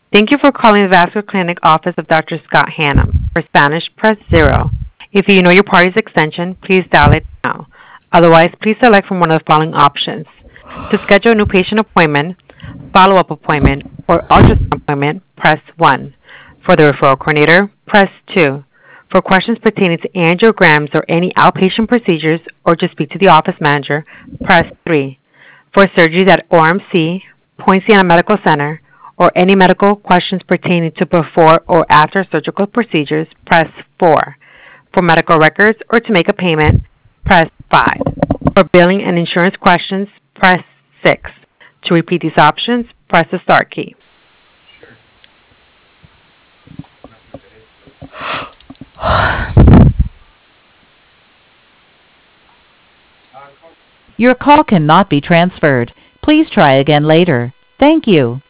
Thank you for calling the Vascular Clinic office of Dr. Scott Hannum. For Spanish, press 0. If you know your party's extension, please dial it now. Otherwise, please select from one of the following options. To schedule a new patient appointment, follow-up appointment, or ultrasound appointment, press 1. For the referral coordinator, press 2. For questions pertaining to angiograms or any outpatient procedures, or to speak to the office manager, press 3. For surgeries at ORMC, Poinciana Medical Center, or any medical questions pertaining to before or after surgical procedures, press 4. For medical records or to make a payment, press 5. For billing and insurance questions, press 6. To repeat these options, press the star key. Your call cannot be transferred. Please try again later. Thank you.